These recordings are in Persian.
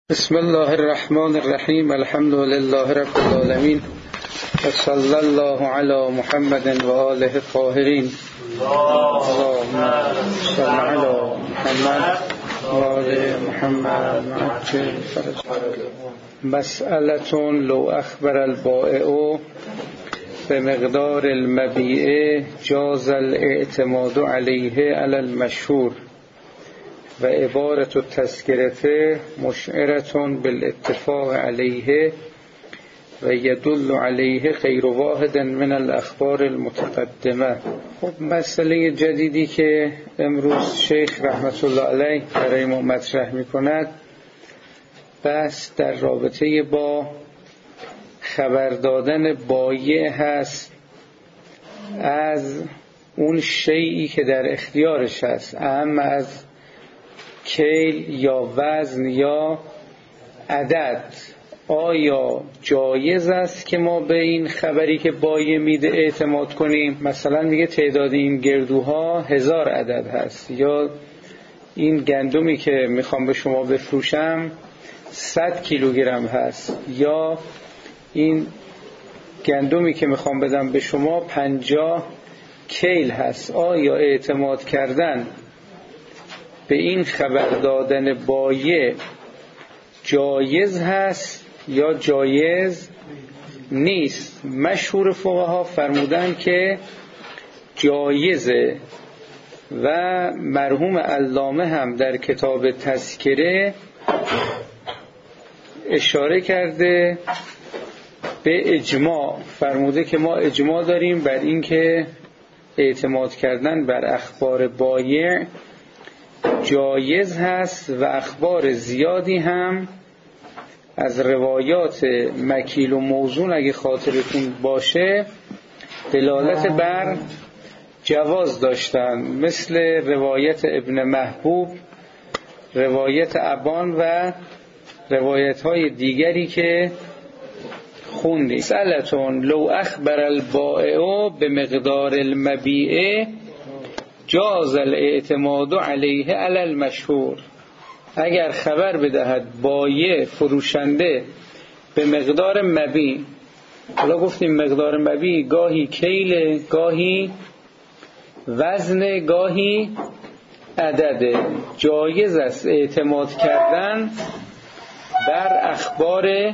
بسم الله الرحمن الرحیم. الحمد لله رب العالمین و صلی الله علی محمد و آله الطاهرین. اللهم صل علی محمد و آل محمد عجل فرجهم. مسئله لو اخبر البائع بمقدار المبیع جاز الاعتماد علیه علی المشهور و عبارة التذکرة مشعرة بالاتفاق علیه و یدل علیه غیر واحد من الاخبار المتقدمه. خب مسئله جدیدی که امروز شیخ رحمت الله علیه برای ما مطرح می کند بحث در رابطه با خبر دادن بایع هست از اون شیئی که در اختیارش هست، اهم از کیل یا وزن یا عدد. آیا جایز است که ما به این خبری که بایع میده اعتماد کنیم؟ مثلا میگه تعداد این گردوها 1000 عدد هست، یا این گندمی که میخوام به شما بفروشم 100 کیلوگرم هست، یا این گندمی که میخوام بدم به شما 50 کیل هست. آیا اعتماد کردن به این خبر دادن بایع جایز هست یا جایز نیست؟ مشهور فقها فرمودن که جایزه و مرحوم علامه هم در کتاب تذکره اشاره کرده به اجماع، فرموده که ما اجماع داریم بر این که اعتماد کردن بر اخبار بایع جایز هست و اخبار زیادی هم از روایات مکیل و موزون اگه خاطرتون باشه دلالت بر جواز داشتن، مثل روایت ابن محبوب، روایت ابان و روایت های دیگری که خوندیم. مسئلتون لو اخبر البائع به مقدار المبیع جاز الاعتماد علیه علی المشهور. اگر خبر بدهد بایع فروشنده به مقدار مبیع، حالا گفتیم مقدار مبیع گاهی کیل، گاهی وزن، گاهی عدده، جایز است اعتماد کردن بر اخبار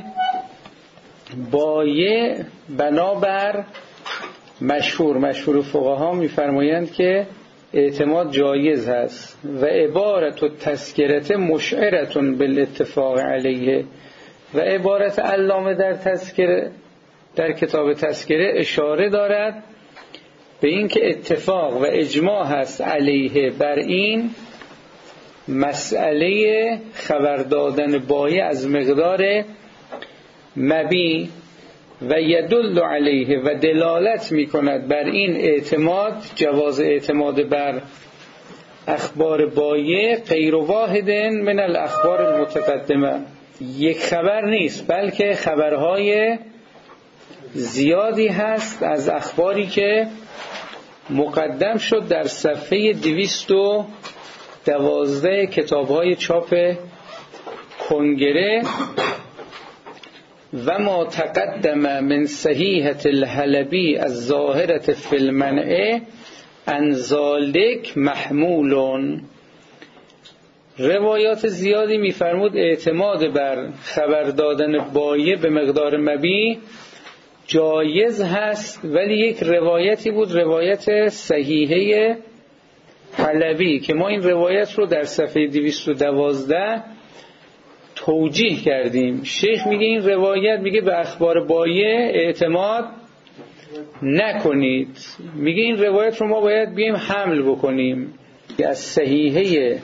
بایع بنابر مشهور. مشهور فقها میفرمایند که اعتماد جایز هست و عبارت التذکرة مشعرة بالاتفاق علیه و عبارت علامه در تذکره، در کتاب تذکره اشاره دارد به این که اتفاق و اجماع هست علیه بر این مسئله خبر دادن بایع از مقدار مبیع و یدل علیه و دلالت می کند بر این اعتماد، جواز اعتماد بر اخبار بایع غیر واحد من الاخبار المتقدمه. یک خبر نیست بلکه خبرهای زیادی هست از اخباری که مقدم شد در صفحه 212 کتاب‌های چاپ کنگره. و ما تقدم من صحیحة الحلبی الظاهرة فی المنع عن ذلک محمول. روایات زیادی میفرمود اعتماد بر خبر دادن بایع به مقدار مبیع جایز هست، ولی یک روایتی بود، روایت صحیحه حلبی، که ما این روایت رو در صفحه 212 توجیه کردیم. شیخ میگه این روایت میگه به اخبار بایع اعتماد نکنید، میگه این روایت رو ما باید بیم حمل بکنیم. از صحیحه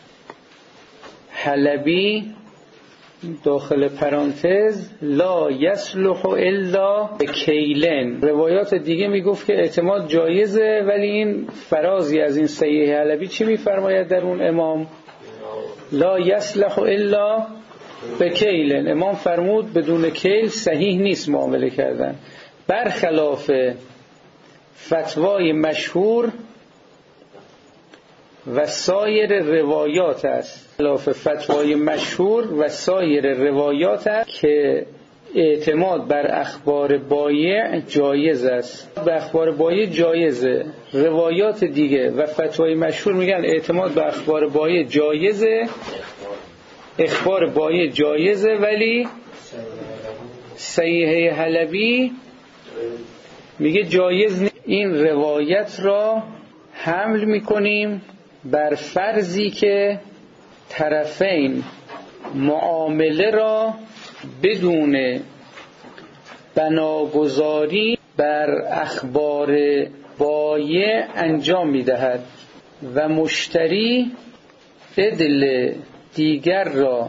حلبی داخل پرانتز لا یصلح الا کیلن. روایات دیگه میگفت که اعتماد جایزه، ولی این فرازی از این صحیحه حلبی چی میفرماید در اون امام؟ لا یصلح الا به کیلن. امام فرمود بدون کیل صحیح نیست معامله کردن، برخلاف فتوای مشهور و سایر روایات است. خلاف فتوای مشهور و سایر روایات است که اعتماد بر اخبار بایع جایز است. به اخبار بایع جایزه. روایات دیگه و فتوای مشهور میگن اعتماد به اخبار بایع جایزه، اخبار بایع جایزه، ولی صحیحه حلبی میگه جایز نیست. این روایت را حمل میکنیم بر فرضی که طرفین معامله را بدون بناگذاری بر اخبار بایع انجام میدهد و مشتری عدل دیگر را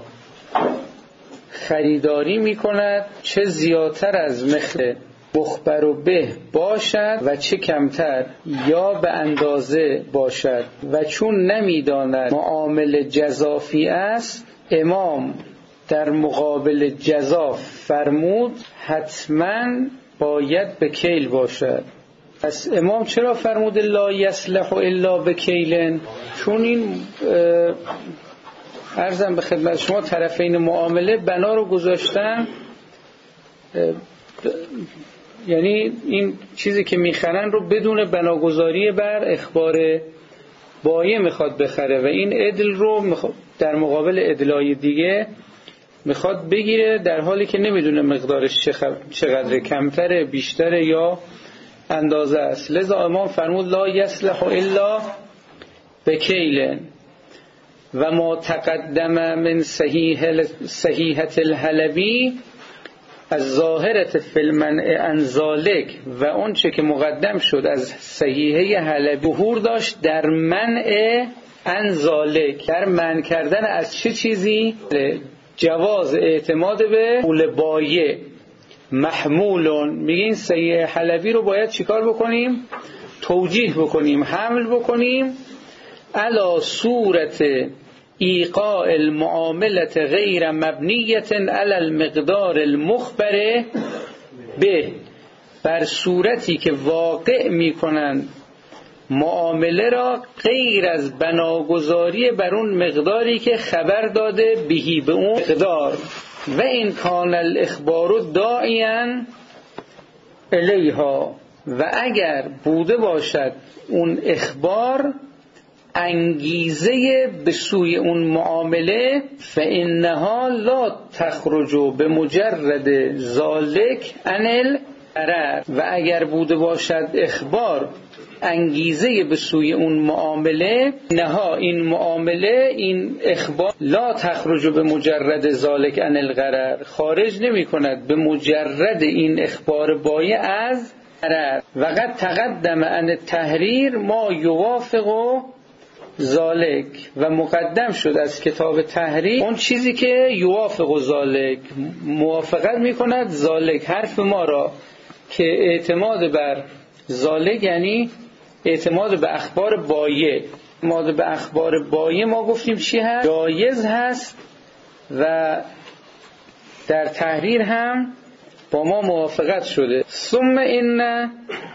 خریداری میکند، چه زیادتر از مثل مخبر و به باشد و چه کمتر، یا به اندازه باشد. و چون نمیداند معامله جزافی است، امام در مقابل جزاف فرمود حتما باید به کیل باشد. پس امام چرا فرمود لا یصلح الا بکیلن؟ چون این عرضم به خدمت شما طرفین معامله بنا رو گذاشتن، یعنی این چیزی که میخرن رو بدون بناگذاری بر اخبار بایع میخواد بخره و این عدل رو در مقابل عدلای دیگه میخواد بگیره، در حالی که نمیدونه مقدارش چقدر، کمتره، بیشتره یا اندازه است. لذا امام فرمود لا یصلح الا بکیلن. و ما تقدم من صحیحة الحلبی از ظاهرت فی المنع عن ذلک، و اون چه که مقدم شد از صحیحه حلبی ظهور داشت در منع عن ذلک، در منع کردن از چه چیزی؟ جواز اعتماد به قول بایع. محمولون میگه این صحیحه حلبی رو باید چیکار بکنیم؟ توجیه بکنیم، حمل بکنیم علی صورت ایقاع المعامله غیر مبنیه علی المقدار المخبر به، بر صورتی که واقع میکنند معامله را غیر از بناگذاری بر اون مقداری که خبر داده بهی، به اون مقدار. و این کان الاخبار داعیا الیها، و اگر بوده باشد اون اخبار انگیزه به سوی اون معامله، فانها لا تخرج بمجرد ذالک عن الغرر، و اگر بوده باشد اخبار انگیزه به سوی اون معامله، نها این معامله، این اخبار لا تخرج بمجرد ذالک عن الغرر، خارج نمی کند به مجرد این اخبار بایع از غرر. و قد تقدم عن التحریر ما یوافق ذالک، و مقدم شد از کتاب تحریر اون چیزی که یوافق ذالک، موافقت میکند ذالک، حرف ما را، که اعتماد بر ذالک یعنی اعتماد به اخبار بایع. اعتماد به اخبار بایع ما گفتیم چی هست؟ جایز هست و در تحریر هم با ما موافقت شده. ثم این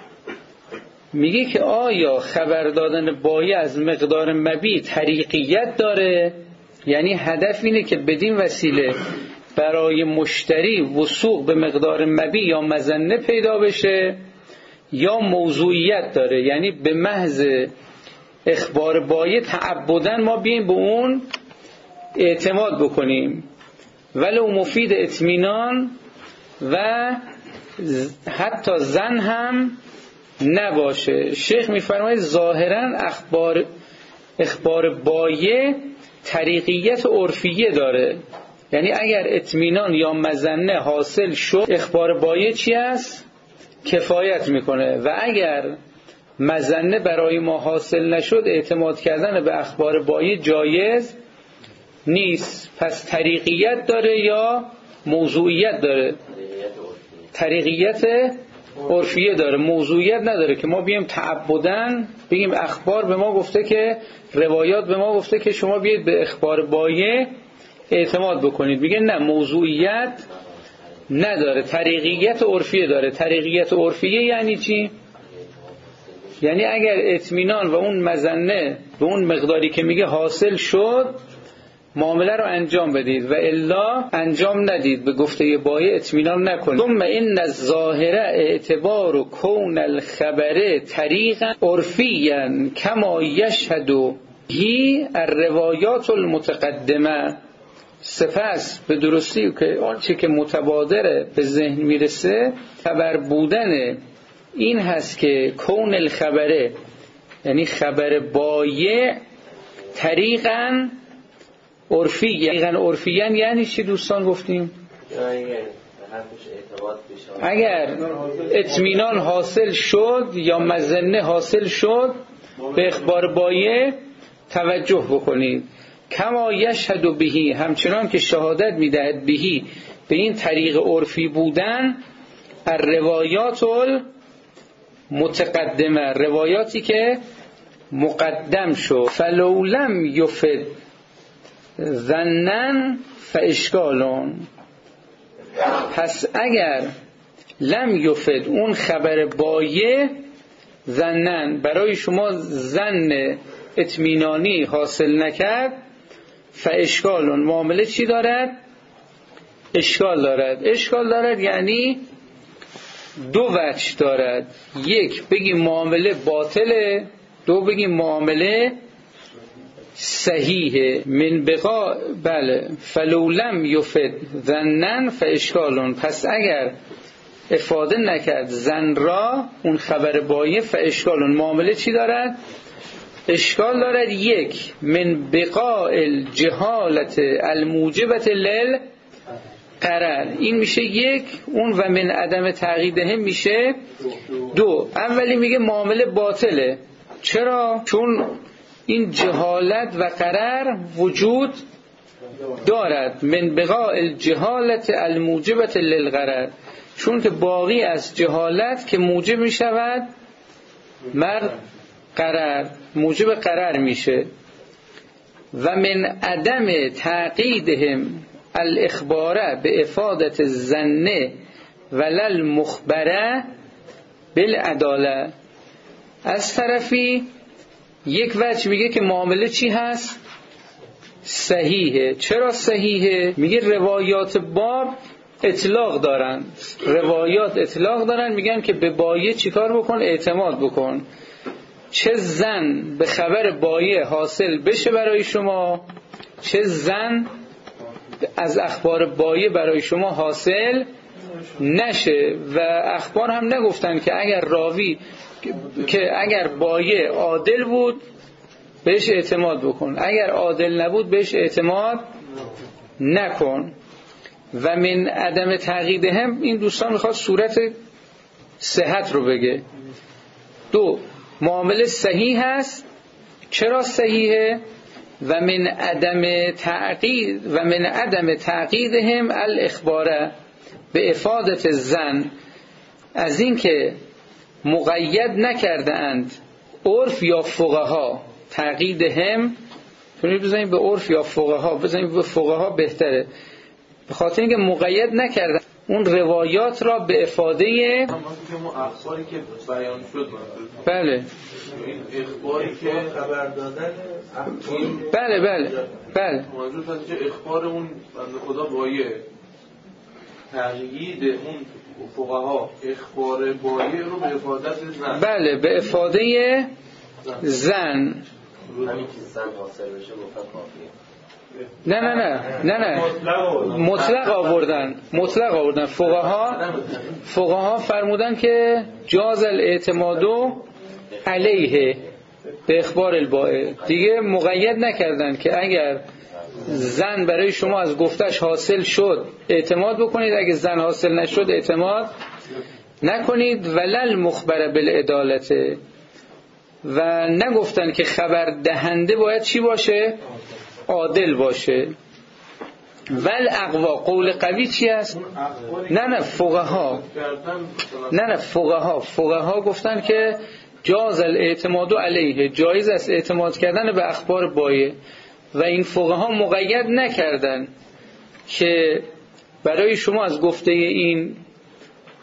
میگه که آیا خبر دادن بایع از مقدار مبیع طریقیت داره؟ یعنی هدف اینه که بدین وسیله برای مشتری وثوق به مقدار مبیع یا مظنه پیدا بشه، یا موضوعیت داره، یعنی به محض اخبار بایع تعبداً ما بیایم به اون اعتماد بکنیم ولو مفید اطمینان و حتی ظن هم نباشه. شیخ میفرماید ظاهراً اخبار بایع طریقیت عرفیه داره، یعنی اگر اطمینان یا مظنه حاصل شد اخبار بایع چی است؟ کفایت میکنه. و اگر مظنه برای ما حاصل نشد اعتماد کردن به اخبار بایع جایز نیست. پس طریقیت داره یا موضوعیت داره؟ طریقیت عرفیه داره، موضوعیت نداره که ما بیایم تعبداً بگیم اخبار به ما گفته که، روایات به ما گفته که شما بیاید به اخبار بایع اعتماد بکنید. میگه نه، موضوعیت نداره، طریقیت عرفیه داره. طریقیت عرفیه یعنی چی؟ یعنی اگر اطمینان و اون مظنه به اون مقداری که میگه حاصل شد معامله رو انجام بدید و الا انجام ندید، به گفته بایع اطمینان نکنید. ثم ان الظاهر اعتبار کون الخبر طریقا عرفیا کما یشهد هی الروایات المتقدمه. سپس به درستی که آنچه که متبادر به ذهن میرسه خبر بودن این هست که کون الخبره یعنی خبر بایع طریقا عرفیان یعنی چی دوستان گفتیم؟ اگر اطمینان حاصل شد یا مظنه حاصل شد به اخبار بایع توجه بکنید. کما یشهد بهی، همچنان که شهادت میدهد بهی به این طریق عرفی بودن، الروایات المتقدمه، روایاتی که مقدم شد. فلو لم یفد ظنا فاشکالون، پس اگر لم یفد اون خبر بایع ظنا برای شما ظن اطمینانی حاصل نکرد، فاشکالون معامله چی دارد؟ اشکال دارد. اشکال دارد یعنی دو وجه دارد، یک بگیم معامله باطله، دو بگیم معامله صحیحه. من بقا بله فلو لم یفد ظنا فاشکالون، پس اگر افاده نکرد ظن را اون خبر بایع فاشکالون معامله چی دارد؟ اشکال دارد. یک من بقاء الجهالت الموجبت للقرار، این میشه یک. اون و من عدم تعقیدهم میشه دو. اولی میگه معامله باطله. چرا؟ چون این جهالت و قرار وجود دارد. من بقاء الجهالت الموجبت للقرار، چون که باقی از جهالت که موجب میشود مر قرار، موجب قرار میشه. و من عدم تعقیدهم الاخباره به افادت الظن ولل مخبره بالعداله. از طرفی یک وجه میگه که معامله چی هست؟ صحیحه. چرا صحیحه؟ میگه روایات باب اطلاق دارن، روایات اطلاق دارن، میگن که به بایع چیکار بکن؟ اعتماد بکن. چه ظن به خبر بایع حاصل بشه برای شما، چه ظن از اخبار بایع برای شما حاصل نشه. و اخبار هم نگفتن که اگر راوی که اگر بایع عادل بود بهش اعتماد بکن، اگر عادل نبود بهش اعتماد نکن. و من عدم تعقیدهم، این دوستان میخواد صورت صحت رو بگه. دو معامله صحیح هست. چرا صحیحه؟ و من عدم تعقیدهم الاخباره به افادت الظن، از این که مقید نکرده اند عرف یا فقها. تعقیدهم بزنید به عرف یا فقها، بزنید به فقها بهتره، به خاطر اینکه مقید نکرده اون روایات را به افاده اخباری که بیان شد. بله این اخباری که خبر دادن بله موضوع هست که اخبار اون بنده خدا بایع، تقیید اون فقها اخبار بایع رو به افادت زن. بله به افاده زن. همین که زن حاصل بشه گفتن کافیه. نه مطلق آوردن. فقها فرمودن که جاز الاعتماد علیه به اخبار البائع، دیگه مقید نکردن که اگر زن برای شما از گفتش حاصل شد اعتماد بکنید، اگر زن حاصل نشد اعتماد نکنید. ولل مخبر بالعدالت، و نگفتن که خبر دهنده باید چی باشه؟ عادل باشه. ول اقوا، قول قوی چی است؟ فقها گفتن که جاز الاعتماد علیه، جایز است اعتماد کردن به اخبار بایع. و این فقها مقید نکردن که برای شما از گفته این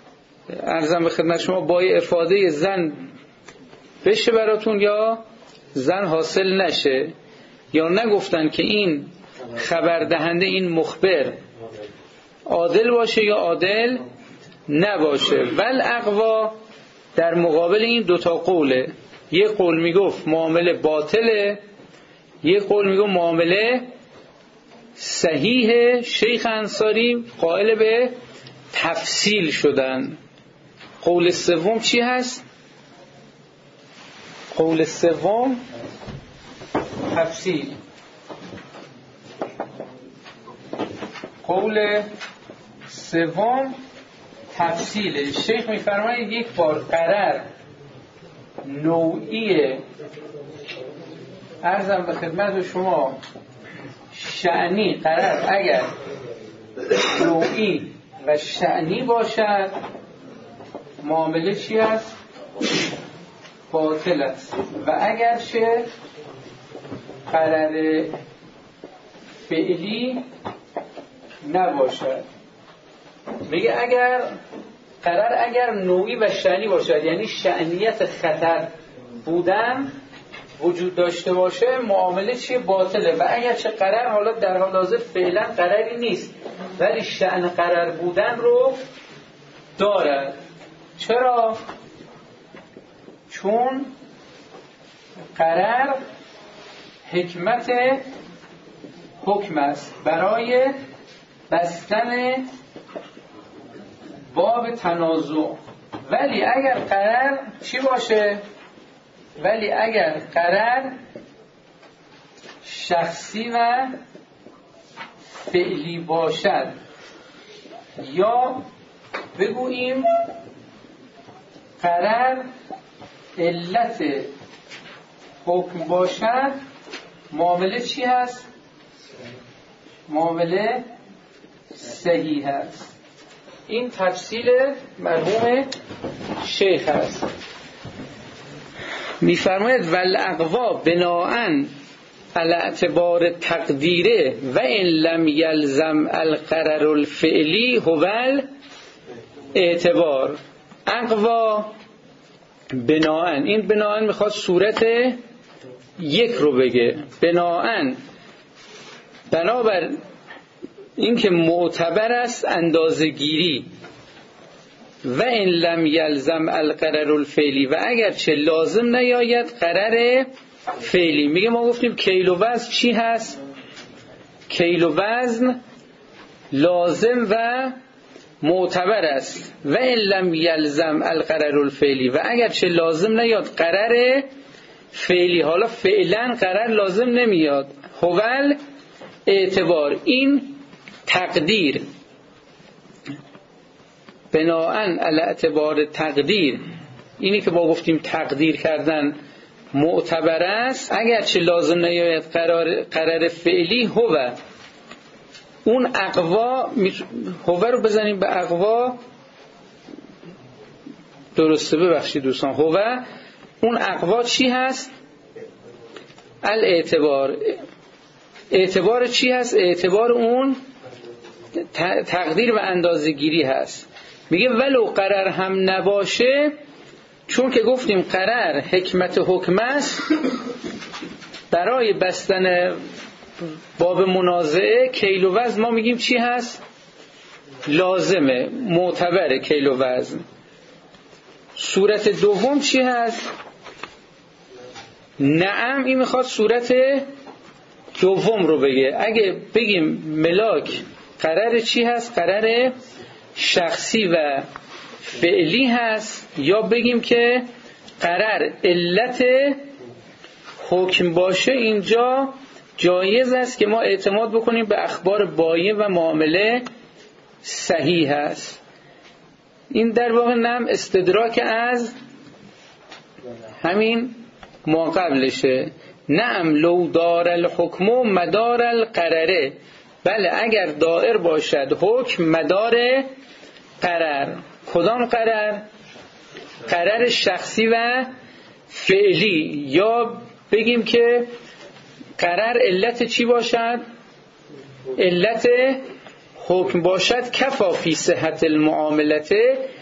عرضم به خدمت شما بایع افاده زن بشه براتون یا زن حاصل نشه، یا نگفتن که این خبر دهنده، این مخبر عادل باشه یا عادل نباشه. ول اقوا در مقابل این دوتا قوله، یه قول میگفت معامله باطله، یه قول میگفت معامله صحیحه. شیخ انصاری قائل به تفصیل شدن. قول سوم چی هست؟ قول سوم تفصیل. قول سوم تفصیله. شیخ میفرماید یک بار قرار نوعیه، عرضم به خدمت شما، شأنی قرار اگر نوعی و شأنی باشد معامله چی است؟ باطل است. و اگر چه قرار فعلی نباشد. میگه اگر قرار اگر نوعی و شأنی باشد، یعنی شأنیت خطر بودن وجود داشته باشه، معامله چیه؟ باطله. و اگر چه قرار حالا در حال حاضر فعلا قراری نیست ولی شأن قرار بودن رو دارد. چرا؟ چون قرار حکمت حکم است برای بستن باب تنازع. ولی اگر قرار چی باشه؟ ولی اگر قرار شخصی و فعلی باشد، یا بگوییم قرار علت حکم باشد، معامله چی هست؟ معامله صحیح هست. این تفصیل مرحوم شیخ هست. میفرماید والاقوا بناءً علی اعتبار تقدیره و ان لم یلزم القرار الفعلی هو الاعتبار. اقوا بناءً، این بناءً میخواد صورت یک رو بگه. بناءً بنابر این که معتبر است اندازه‌گیری، و ان لم یلزم القرار الفعلی، و اگر چه لازم نیاید قرار فعلی. میگه ما گفتیم کیل و وزن چی هست؟ کیل و وزن لازم و معتبر است. و ان لم یلزم القرار الفعلی، و اگر چه لازم نیاد قرار فعلی. حالا فعلا قرار لازم نمیاد. هوال اعتبار، این تقدیر. بناءً علی اعتبار تقدیر، اینی که با گفتیم تقدیر کردن معتبر است، اگرچه لازم نیاید قرار فعلی. هو اون اقوا، هو رو بزنیم به اقوا، درسته، ببخشید دوستان. هو اون اقوا چی هست؟ الاعتبار. اعتبار چی هست؟ اعتبار اون تقدیر و اندازه‌گیری هست. میگه ولو قرار هم نباشه، چون که گفتیم قرار حکمت حکم است، برای بستن باب منازعه کیل و وزن ما میگیم چی هست؟ لازمه، معتبره کیل و وزن. صورت دوم چی هست؟ نعم، این میخواد صورت دوم رو بگه. اگه بگیم ملاک قرار چی هست؟ قرار شخصی و فعلی هست، یا بگیم که قرار علت حکم باشه، اینجا جایز است که ما اعتماد بکنیم به اخبار بایع و معامله صحیح هست. این در واقع نم استدراک از همین ما قبلشه. نعم لو دار الحکم مدار القراره، بله اگر دائر باشد حکم مدار قرار. کدام قرار؟ قرار شخصی و فعلی. یا بگیم که قرار علت چی باشد؟ علت حکم باشد. کفا فی صحت المعاملت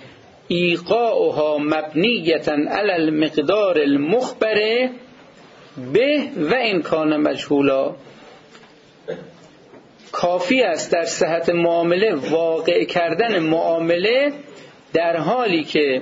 ایقاؤها مبنیتا علی المقدار المخبر به و این کان مجهولا، کافی است در صحت معامله واقع کردن معامله در حالی که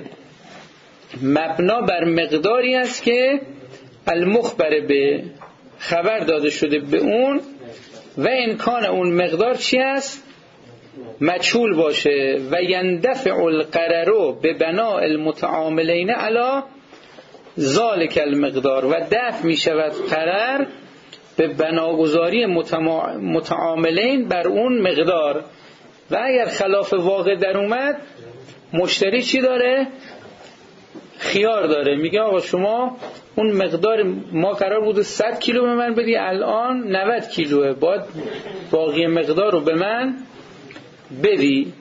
مبنا بر مقداری است که المخبر به خبر داده شده به اون و امکان اون مقدار چی است؟ مجهول باشه. و یندفع القرر به بناء المتعاملین علی ذالک المقدار، و دفع می شود قرر به بناگذاری متعاملین بر اون مقدار. و اگر خلاف واقع در اومد، مشتری چی داره؟ خیار داره، میگه آقا شما اون مقدار ما قرار بود 100 کیلو به من بدی، الان 90 کیلوه، باید باقی مقدار رو به من بدی.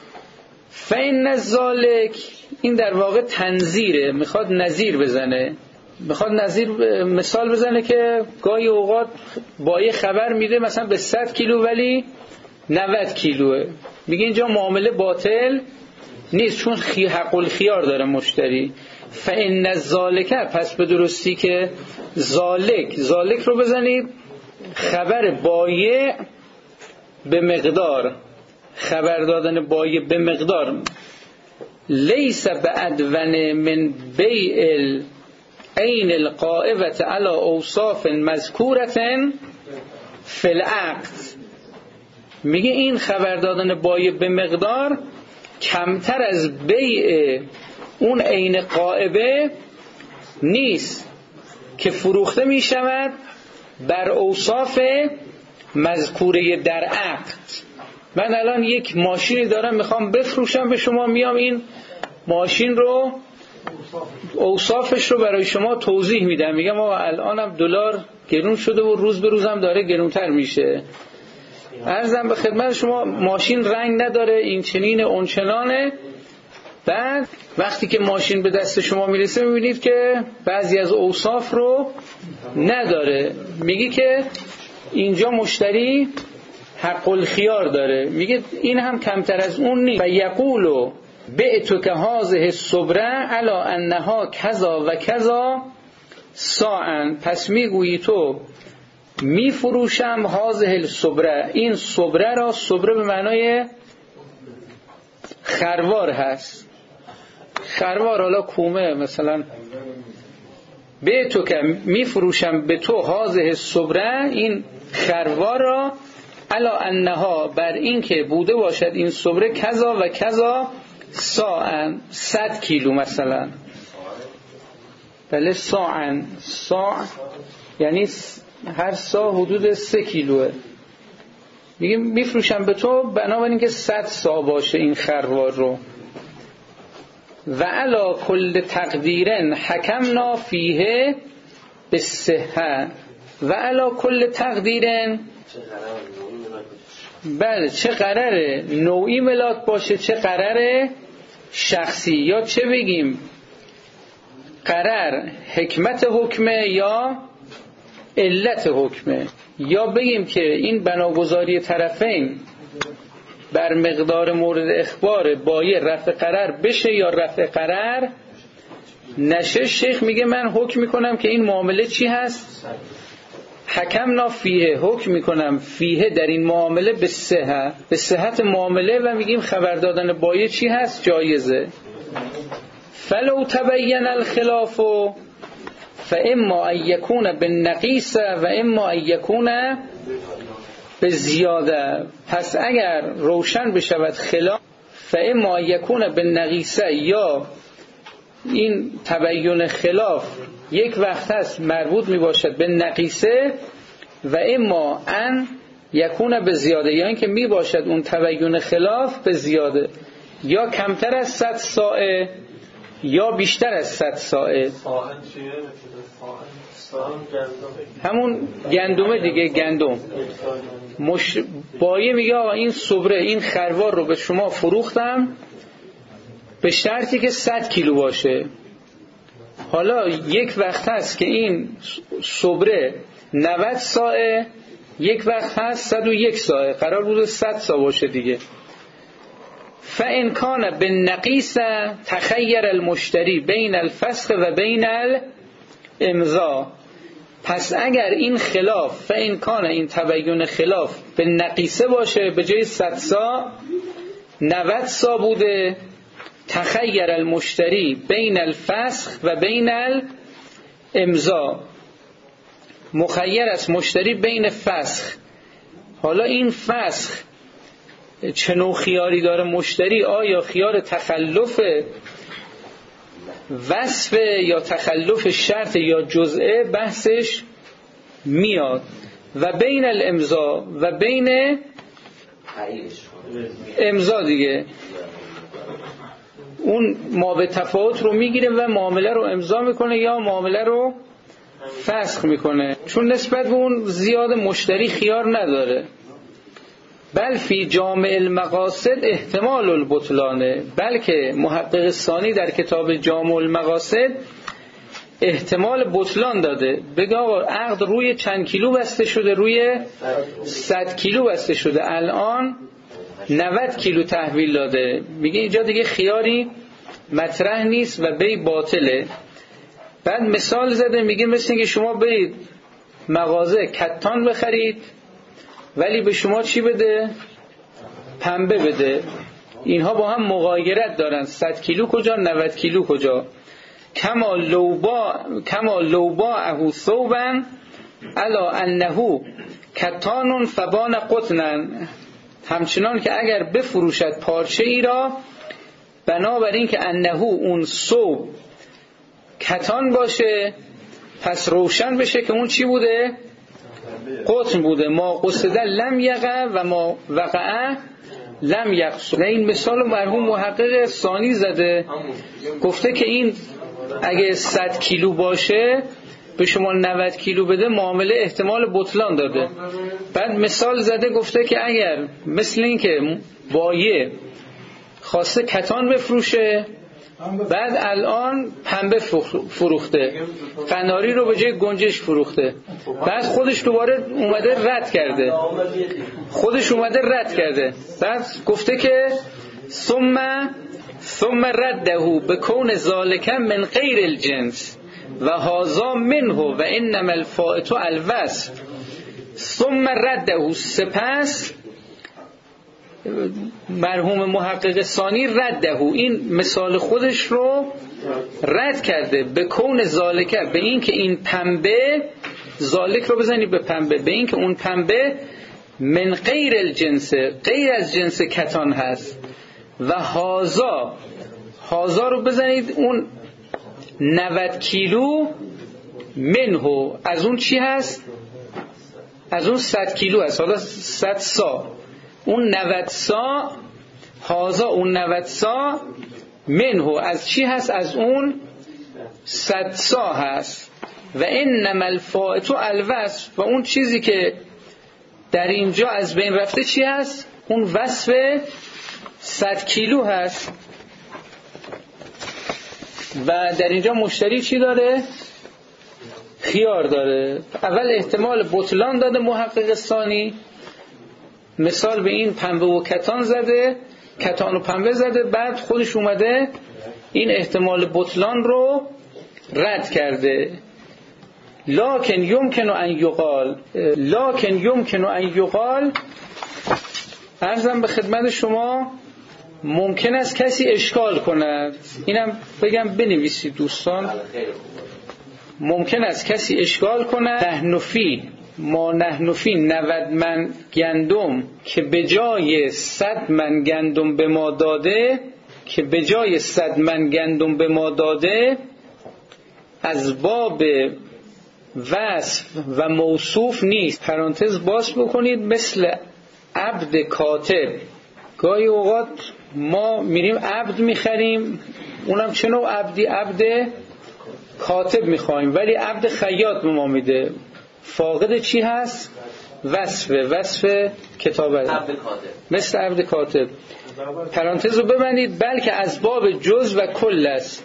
فین ذالک، این در واقع تنظیره، میخواد نظیر بزنه، میخواد نظیر مثال بزنه که گاهی اوقات با یه خبر میده مثلا به 100 کیلو ولی 90 کیلوه، میگه اینجا معامله باطل نیست چون حق الخیار داره مشتری. فإن ذالک، پس به درستی که ذالک رو بزنید خبر بایع به مقدار، خبر دادن بایع به مقدار، لیس بعدون من بیع عین القائمة علی اوصاف مذکورة فی العقد. میگه این خبر دادن بایع به مقدار کمتر از بیع اون عین قائبه نیست که فروخته می شود بر اوصاف مذکوره در عقد. من الان یک ماشینی دارم میخوام بفروشم به شما، میام این ماشین رو اوصافش رو برای شما توضیح میدم، میگم آقا الانم دلار گرون شده و روز به روزم داره گرونتر میشه، عرضم به خدمت شما ماشین رنگ نداره، این چنین اون چنانه. بعد وقتی که ماشین به دست شما میرسه میبینید که بعضی از اوصاف رو نداره، میگی که اینجا مشتری حق الخیار داره، میگه این هم کمتر از اون نیست. و یقولو بعتو که هذه الصبره علی انها کذا و کذا ساعن، پس میگویی تو میفروشم هذه الصبره، این صبره را، صبره به معنای خروار هست، خروار حالا کومه مثلا، به تو که میفروشم به تو هذه الصبره، این خروار را، الا انها، بر این که بوده باشد این صبره کذا و کذا ساعن، 100 کیلو مثلا. بله ساعن، ساع یعنی هر سا حدود 3 کیلوه. میگه میفروشم به تو بنابراین که 100 سا باشه این خروار رو. و علا کل تقدیرن حکمنا فیه بالصحه، و علا کل تقدیرن، بله چه قراره نوعی ملاک باشه، چه قراره شخصی، یا چه بگیم قرار حکمت حکمه یا علت حکمه، یا بگیم که این بناگذاری طرفین بر مقدار مورد اخبار بایع رفع قرار بشه یا رفع قرار نشه. شیخ میگه من حکم میکنم که این معامله چی هست؟ حکمنا فیه، حکم میکنم فیه در این معامله به صحت، به صحت معامله، و میگیم خبر دادن بایع چی هست؟ جایزه. فلو تبین الخلاف فاما ان یکون بالنقیص و اما ان یکون بزیاده، پس اگر روشن بشود خلاف، فاما ان یکون بالنقیص، یا این تبین خلاف یک وقت هست مربوط می باشد به نقیصه، و اما ان یکون بزیاده، یا اینکه می باشد اون تبین خلاف به زیاده، یا کمتر از 100 ساعه یا بیشتر از 100 ساعه. همون گندمه دیگه، گندم. بایع میگه آقا این صبره، این خروار رو به شما فروختم به شرطی که 100 کیلو باشه. حالا یک وقت هست که این صبره 90 ساعه، یک وقت هست 101 ساعه، قرار بود 100 ساعه باشه دیگه. فإن کان بالنقیص تخیر المشتری بین الفسخ و بین الامضاء، پس اگر این خلاف فإن کان، این تبیین خلاف به نقیصه باشه، به جای 100 سا 90 سا بوده، تخیر المشتری بین الفسخ و بین الامضا، مخیر است مشتری بین فسخ. حالا این فسخ چه نوع خیاری داره مشتری؟ آیا خیار تخلف وصف یا تخلف شرط یا جزئه؟ بحثش میاد. و بین الامضا و بین امضا دیگه اون ما به تفاوت رو میگیره و معامله رو امضا میکنه یا معامله رو فسخ میکنه، چون نسبت به اون زیاد مشتری خیار نداره. بل فی جامع المقاصد احتمال البطلانه، بلکه محقق ثانی در کتاب جامع المقاصد احتمال بطلان داده. بگه آقا عقد روی چند کیلو بسته شده؟ روی 100 کیلو بسته شده، الان 90 کیلو تحویل داده. میگه اینجا دیگه خیاری مطرح نیست و بی باطله. بعد مثال زده، میگه مثل اینکه شما برید مغازه کتان بخرید ولی به شما چی بده؟ پنبه بده. اینها با هم مغایرت دارن، 100 کیلو کجا 90 کیلو کجا. کما لوبا ثوبا الا انه کتان فبان قطنا، همچنان که اگر بفروشد پارچه ای را بنابراین که انه اون ثوب کتان باشه پس روشن بشه که اون چی بوده؟ قطن بوده. ما قصد لم یقع و ما وقع لم یقصد. این مثال مرحوم محقق ثانی زده، گفته که این اگه 100 کیلو باشه به شما 90 کیلو بده، معامله احتمال بطلان داده. بعد مثال زده گفته که اگر مثل این که بایع خواسته کتان بفروشه بعد الان پنبه فروخته، قناری رو به جای گنجش فروخته، بعد خودش دوباره اومده رد کرده، بعد گفته که ثم رده بکون ذالک من غیر الجنس و هذا منه و انما الفائت الوصف. ثم رده، سپس مرحوم محقق ثانی رده، این مثال خودش رو رد کرده، به کون ذالک، به این که این پنبه، ذالک رو بزنی به پنبه، به این که اون پنبه من غیر الجنس، غیر از جنس کتان هست. و هازا رو بزنید اون 90 کیلو منه، از اون چی هست؟ از اون 100 کیلو هست، حالا 100 سا، اون 90 سا، هازا اون 90 سا منه از چی هست؟ از اون 100 سا هست. و انما الفائت الوصف، و اون چیزی که در اینجا از بین رفته چی هست؟ اون وصف 100 کیلو هست. و در اینجا مشتری چی داره؟ خیار داره. اول احتمال بطلان داده محقق ثانی، مثال به این پنبه و کتان زده، کتان و پنبه زده، بعد خودش اومده این احتمال بطلان رو رد کرده. لکن یمکن ان یقال، عرضم به خدمت شما، ممکن است کسی اشکال کند، اینم بگم بنویسید دوستان، ممکن است کسی اشکال کند نحن فی 90 من گندم که به جای 100 من گندم به ما داده، از باب وصف و موصوف نیست. پرانتز باز بکنید، مثل عبد کاتب. گاهی اوقات ما میریم عبد میخریم، اونم چه نوع عبدی؟ عبد کاتب میخوایم، ولی عبد خیاط به ما میده، فاقد چی هست؟ وصف کتابت، مثل عبد کاتب. پرانتز رو ببندید. بلکه از باب جز و کل است،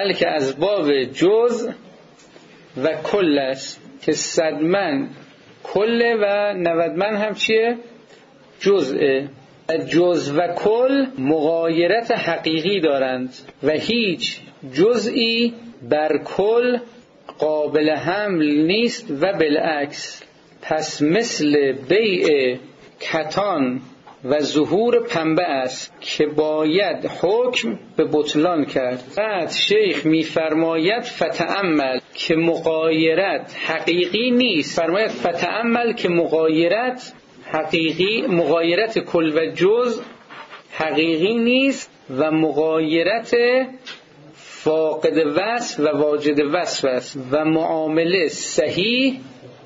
و کل است که 100 من کل و 90 من هم چیه؟ جزءه. جز و کل مغایرت حقیقی دارند و هیچ جزئی بر کل قابل حمل نیست و بالعکس. پس مثل بیع کتان و ظهور پنبه است که باید حکم به بطلان کرد. بعد شیخ میفرماید فتأمل که مغایرت حقیقی نیست. فرماید فتأمل که مغایرت حقیقی، مغایرت کل و جز حقیقی نیست و مغایرت فاقد وصف و واجد وصف است و معامله صحیح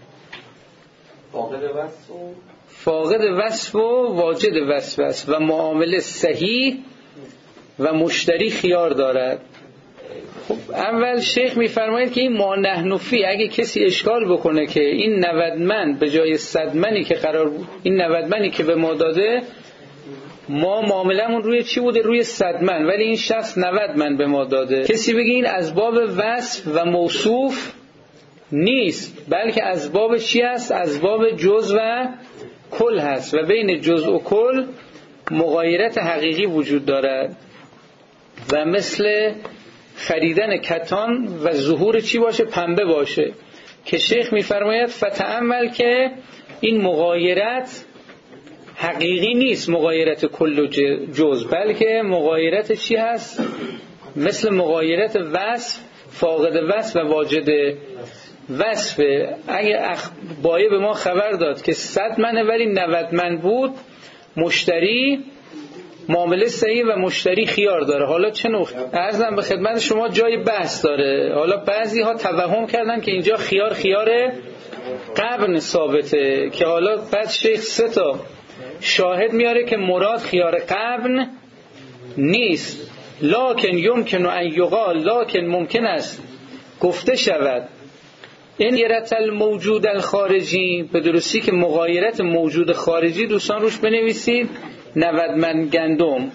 فاقد وصف و واجد وصف است و معامله صحیح و مشتری خیار دارد. خب اول شیخ میفرماید که این ما نحن فی، اگه کسی اشکال بکنه که این 90 من به جای 100 منی که قرار بود، این 90 منی که به ما داده ما معاملمون روی چی بوده؟ روی 100 من، ولی این شخص 90 من به ما داده. کسی بگه این از باب وصف و موصوف نیست، بلکه از باب چی است؟ از باب جز و کل هست و بین جز و کل مغایرت حقیقی وجود دارد و مثل خریدن کتان و ظهور چی باشه؟ پنبه باشه، که شیخ میفرماید فتأمل که این مغایرت حقیقی نیست، مغایرت کل و جز، بلکه مغایرت چی هست؟ مثل مغایرت وصف، فاقد وصف و واجد وصف. اگه بایع به ما خبر داد که 100 منه ولی 90 من بود، مشتری معامله صحیح و مشتری خیار داره. حالا چه نوع عرضم به خدمت شما جای بحث داره. حالا بعضی ها توهم کردن که اینجا خیار قبن ثابته، که حالا بعد شیخ 3 تا شاهد میاره که مراد خیار قبن نیست. لکن یمکن ان یقال، لکن ممکن است گفته شود این مغایرت الموجود الخارجی، به درستی که مغایرت موجود خارجی دوستان روش بنویسید 90 من گندم.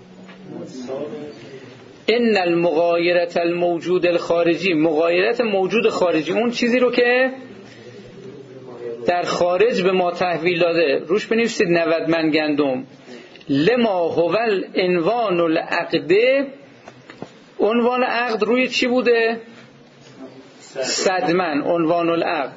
ان المغایرت الموجود الخارجی، مغایرت موجود خارجی، اون چیزی رو که در خارج به ما تحویل داده، روش بنویسید 90 من گندم. لما هو العنوان العقد، عنوان عقد روی چی بوده؟ 100 من عنوان العقد.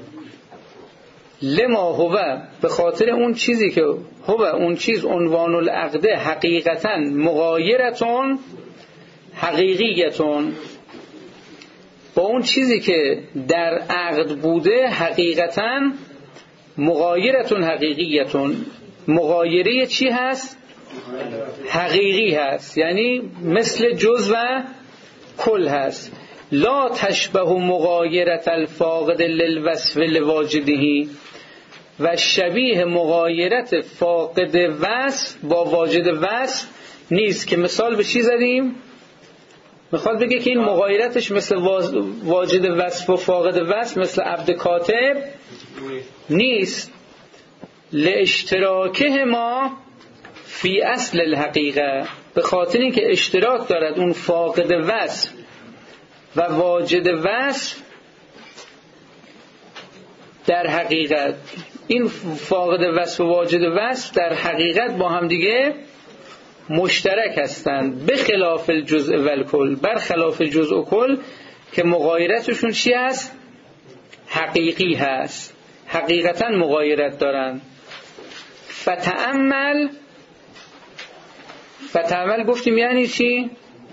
لما هو، به خاطر اون چیزی که هو، اون چیز عنوان العقد حقیقتا مغایرتون حقیقیتون، با اون چیزی که در عقد بوده حقیقتا مغایرتون حقیقیتون. مغایره چی هست؟ حقیقی هست، یعنی مثل جز و کل هست. لا تشبه مغایرت الفاقد للوصف لواجده، و شبیه مغایرت فاقد وصف با واجد وصف نیست. که مثال به چی زدیم؟ میخواد بگه که این مغایرتش مثل واجد وصف و فاقد وصف مثل عبد کاتب نیست. لاشتراکه ما فی اصل الحقیقه، به خاطر اینکه اشتراک دارد اون فاقد وصف و واجد وصف در حقیقت. این فاقد وصف و واجد وصف در حقیقت با هم دیگه مشترک هستند، به خلاف الجزء و الکل، بر خلاف جزء و کل که مغایرتشون چی هست؟ حقیقی هست، حقیقتا مغایرت دارن. فتأمل گفتیم یعنی چی؟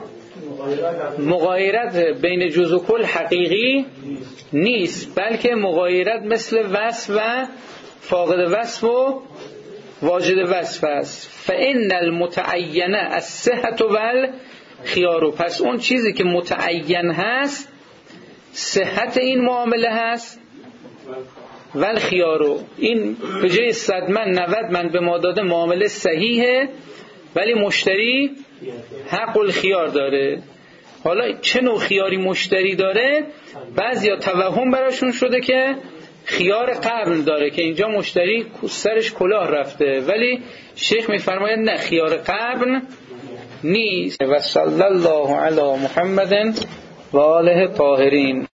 مغایرت بین جزء و کل حقیقی نیست، بلکه مغایرت مثل وصف و فاقد وصف و واجد وصف است. فإن المتعین الصحة والخیار، پس اون چیزی که متعین هست صحت این معامله هست، والخیار، این به جای 100 من 90 من به ما داده معامله صحیحه ولی مشتری حق الخیار داره. حالا چه نوع خیاری مشتری داره؟ بعضیا توهم براشون شده که خیار قبل داره، که اینجا مشتری سرش کلاه رفته، ولی شیخ میفرماید نه، خیار قبل نیست. و صلی الله علی محمد و آله طاهرین.